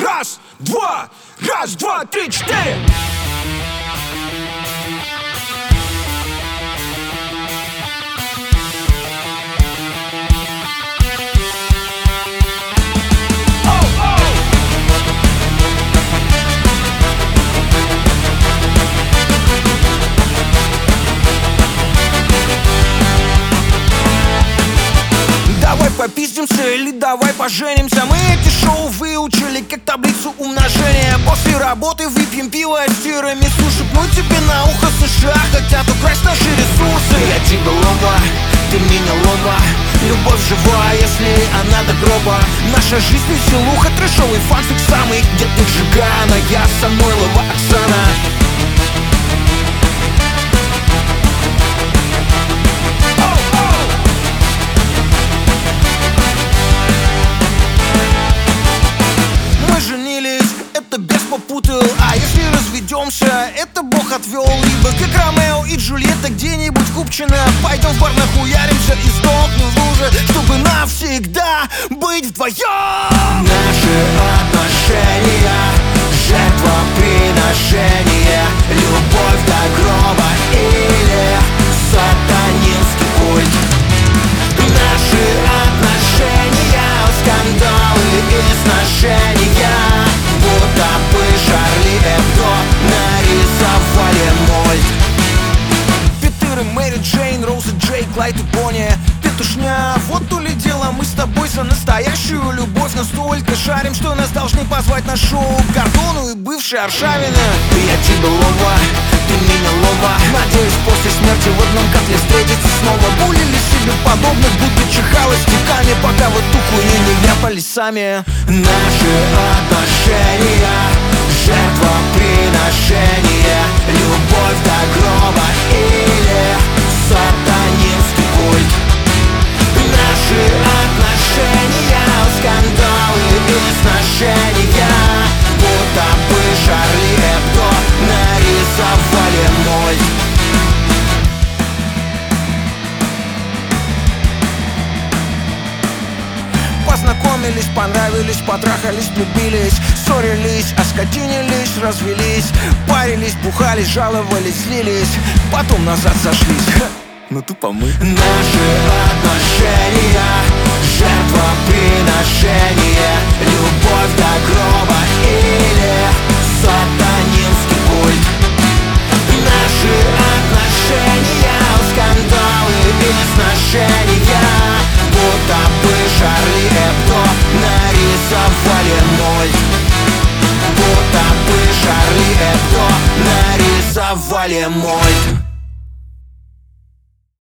Раз, два, три, четыре. Попиздимся или давай поженимся. Мы эти шоу выучили как таблицу умножения. После работы выпьем пиво с тирамису. Шепну тебе на ухо: США хотят украсть наши ресурсы. Я тебе лоба, ты меня лоба. Любовь жива, если она до гроба. Наша жизнь веселуха, трэшовый фанфик самый. Где ты, Джигана, я Самойлова Оксана. Попутал, а если разведемся, это Бог отвел. Либо как Ромео и Джульетта где-нибудь купчено. Пойдем в бар, нахуяримся и сдохнем в луже, чтобы навсегда быть вдвоем. Наши отношения, жертвоприношение, любовь до гроба или сатанинский культ. Наши отношения, скандалы и сношения, будто бы Шарли Эбдо нарисовали мульт. Питер и Мэри Джейн, Роуз и Джейк, Клайд и Бонни. Петушня, вот то ли дело, мы с тобой за настоящую любовь настолько шарим, что нас должны позвать на шоу к Гордону и бывшей Аршавина. Я тебе лоба, ты меня лоба. Надеюсь, после смерти в одном котле встретиться снова. Булили себе подобных, будто чихало стеками, пока в эту хуйню не вляпались сами. Наши отношения, жертвоприношение, любовь до гроба или сатанинский культ. Наши отношения, скандалы и сношения, будто бы Шарли Эбдо нарисовали мульт. Познакомились, понравились, потрахались, влюбились, ссорились, оскотинились, развелись, парились, бухались, жаловались, злились, потом назад сошлись. Ну тупо мы. Наши отношения, жертвоприношение, любовь до гроба или сатанинский культ. Наши отношения, скандалы и сношения, будто бы Шарли Эбдо нарисовали мульт. Будто бы Шарли Эбдо нарисовали мульт.